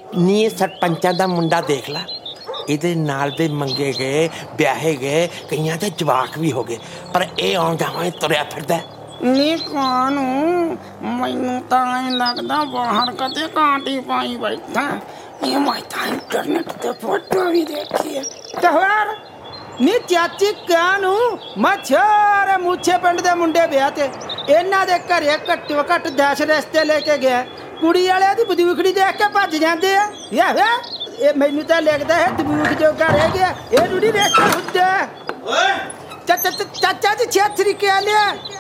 नी सरपंचा दा मुंडा देख ला, ਇਹਦੇ ਨਾਲ ਦੇ ਮੰਗੇ ਗਏ, ਵਿਆਹੇ ਗਏ, ਕਈਆਂ ਦੇ ਜਵਾਕ ਵੀ ਹੋ ਗਏ, ਪਰ ਇਹ ਆਉਣ ਜਾਵਾਂ ਤੁਰਿਆ ਫਿਰਦਾ। ਨੀ ਕਾਨੂੰ ਮੈਨੂੰ ਤਾਂ ਐਂ ਲੱਗਦਾ ਬਾਹਰ ਕਦੇ ਕਾਂਟੀ ਪਾਈ ਬੈਠਾ। ਇਹ ਮੈਂ ਤਾਂ ਇੰਟਰਨੈਟ ਤੇ ਫੋਟੋ ਵੀ ਦੇਖੀ ਹੈ। ਤੇ ਹੋਰ ਨੀ ਚਾਚੀ ਕਾਨੂੰ ਮੈਂ ਸਾਰੇ ਮੁੱਛੇ ਪਿੰਡ ਦੇ ਮੁੰਡੇ ਵਿਆਹ ਤੇ ਇਹਨਾਂ ਦੇ ਘਰੇ ਘੱਟੋ ਘੱਟ 10 ਰਿਸ਼ਤੇ ਲੈ ਕੇ ਗਿਆ। ਕੁੜੀ ਵਾਲਿਆਂ ਦੀ ਬਦੂਖੜੀ ਦੇਖ ਕੇ ਭੱਜ ਜਾਂਦੇ ਆ। ਇਹ ਮੈਨੂੰ ਤਾਂ ਲੱਗਦਾ ਹੈ ਦਬੂਖ ਜੋ ਘਰ ਰਹਿ ਗਿਆ ਇਹ ਰੂੜੀ ਰਿਸ਼ਤਾ ਹੁੰਦਾ। ਚਾਚਾ ਜੀ 6 ਤਰੀਕੇ ਆ ਲਿਆ।